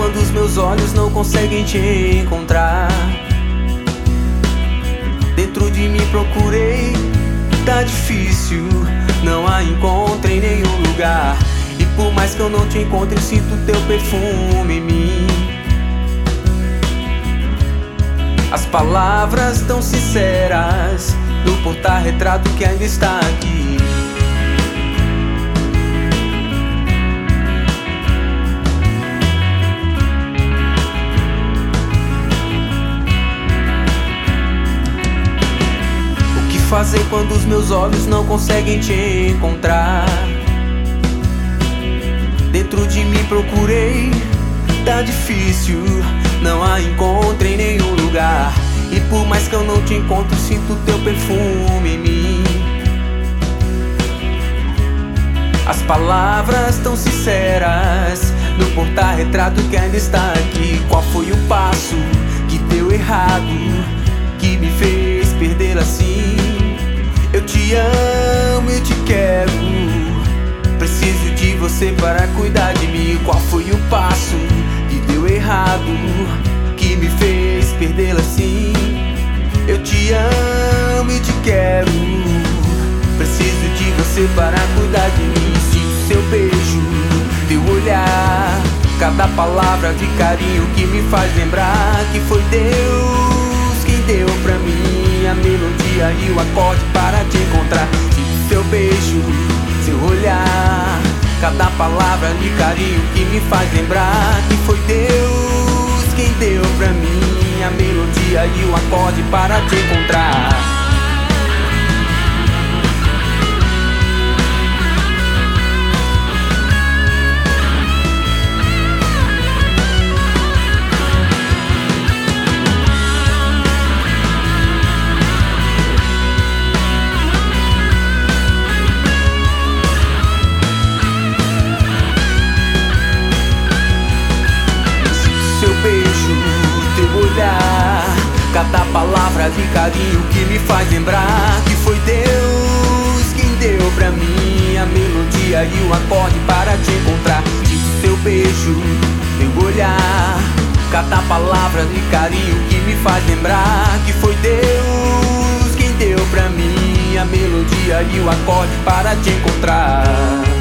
quando os meus olhos não conseguem te encontrar. Dentro de mim procurei, tá difícil, não a encontro em nenhum lugar. E por mais que eu não te encontre, eu sinto teu perfume em mim. As palavras tão sinceras do porta-retrato que ainda está aqui. O que fazer quando os meus olhos não conseguem te encontrar? Dentro de mim procurei, tá difícil, não a encontro em nenhum lugar. E por mais que eu não te encontro, sinto teu perfume em mim. As palavras tão sinceras do porta-retrato que ainda está aqui. Qual foi o passo que deu errado, que me fez perder assim? Eu te amo, eu te quero, preciso de você para cuidar de mim. Qual foi o passo que deu errado, que me fez perdê-la assim? Eu te amo e te quero, preciso de você para cuidar de mim. Sinto seu beijo, teu olhar, cada palavra de carinho que me faz lembrar que foi Deus quem deu pra mim a melodia e o acorde para te encontrar. Sinto seu beijo, seu olhar, cada palavra de carinho que me faz lembrar que foi Deus quem deu pra mim a melodia e o acorde para te encontrar. Cada palavra de carinho que me faz lembrar que foi Deus quem deu pra mim a melodia e o acorde para te encontrar. Sinto seu beijo, teu olhar, cada palavra de carinho que me faz lembrar que foi Deus quem deu pra mim a melodia e o acorde para te encontrar.